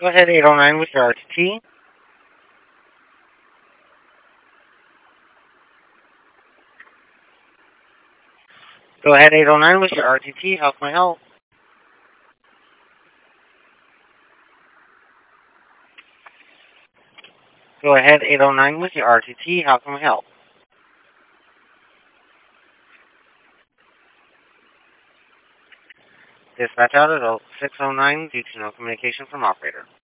Go ahead, 809 with your RTT. Go ahead, 809 with your RTT. How can I help? Go ahead, 809 with your RTT. How can we help? Dispatch out at 0609 due to no communication from operator.